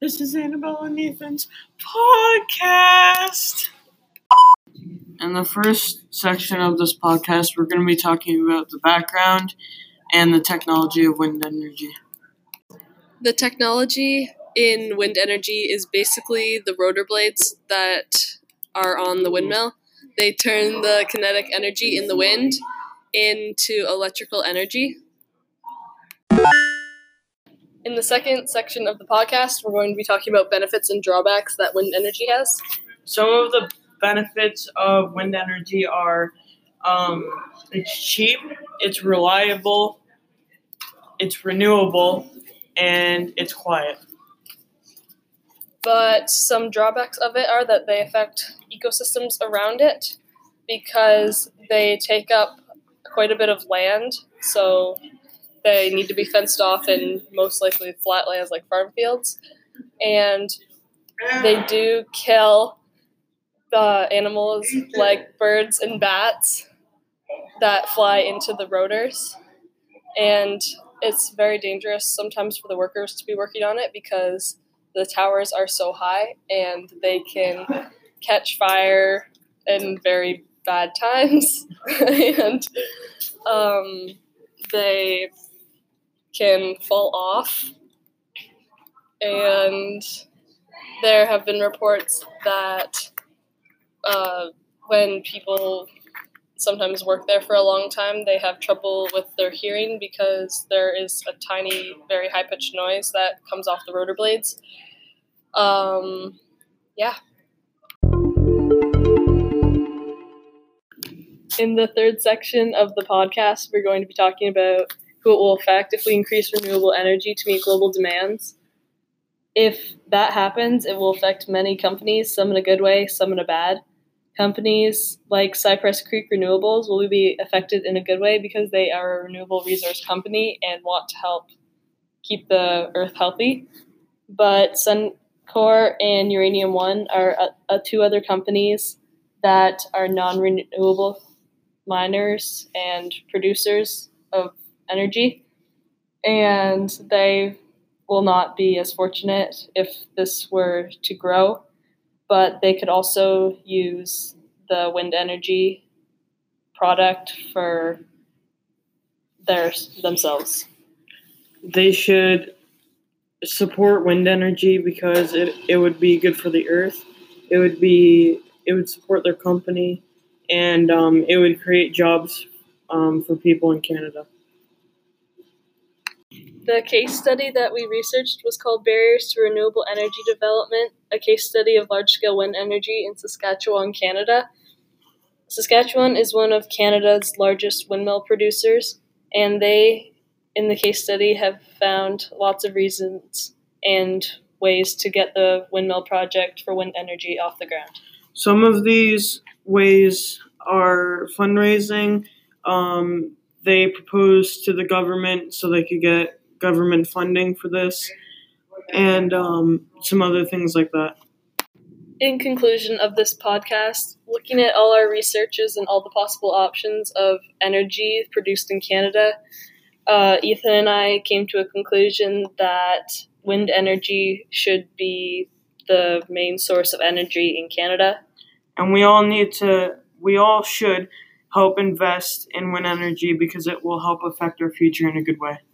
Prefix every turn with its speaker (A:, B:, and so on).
A: This is Annabelle and Nathan's podcast. In the first section of this podcast, we're going to be talking about the background and the technology of wind energy.
B: The technology in wind energy is basically the rotor blades that are on the windmill. They turn the kinetic energy in the wind into electrical energy. In the second section of the podcast, we're going to be talking about benefits and drawbacks that wind energy has.
A: Some of the benefits of wind energy are it's cheap, it's reliable, it's renewable, and it's quiet.
B: But some drawbacks of it are that they affect ecosystems around it because they take up quite a bit of land, so they need to be fenced off in most likely flat lands like farm fields. And they do kill the animals like birds and bats that fly into the rotors. And it's very dangerous sometimes for the workers to be working on it because the towers are so high and they can catch fire in very bad times. And they can fall off. And there have been reports that when people sometimes work there for a long time, they have trouble with their hearing because there is a tiny, very high-pitched noise that comes off the rotor blades. Yeah. In the third section of the podcast, we're going to be talking about who it will affect if we increase renewable energy to meet global demands. If that happens, it will affect many companies, some in a good way, some in a bad. Companies like Cypress Creek Renewables will be affected in a good way because they are a renewable resource company and want to help keep the earth healthy. But Suncor and Uranium One are two other companies that are non-renewable miners and producers of energy, and they will not be as fortunate if this were to grow, but they could also use the wind energy product for themselves.
A: They should support wind energy because it would be good for the earth. It would support their company, and it would create jobs for people in Canada.
B: The case study that we researched was called Barriers to Renewable Energy Development, a case study of large-scale wind energy in Saskatchewan, Canada. Saskatchewan is one of Canada's largest windmill producers, and they, in the case study, have found lots of reasons and ways to get the windmill project for wind energy off the ground.
A: Some of these ways are fundraising. They proposed to the government so they could get government funding for this, and some other things like that.
B: In conclusion of this podcast, looking at all our researches and all the possible options of energy produced in Canada, Ethan and I came to a conclusion that wind energy should be the main source of energy in Canada.
A: And we all should help invest in wind energy because it will help affect our future in a good way.